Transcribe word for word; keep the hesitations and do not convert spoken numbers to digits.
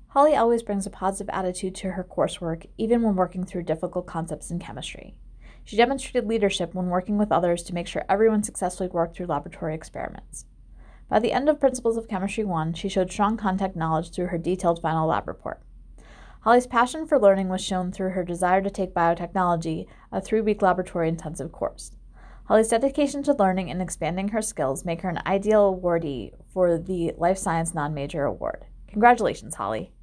Holly always brings a positive attitude to her coursework, even when working through difficult concepts in chemistry. She demonstrated leadership when working with others to make sure everyone successfully worked through laboratory experiments. By the end of Principles of Chemistry one, she showed strong content knowledge through her detailed final lab report. Holly's passion for learning was shown through her desire to take biotechnology, a three-week laboratory-intensive course. Holly's dedication to learning and expanding her skills make her an ideal awardee for the Life Science Non-Major Award. Congratulations, Holly.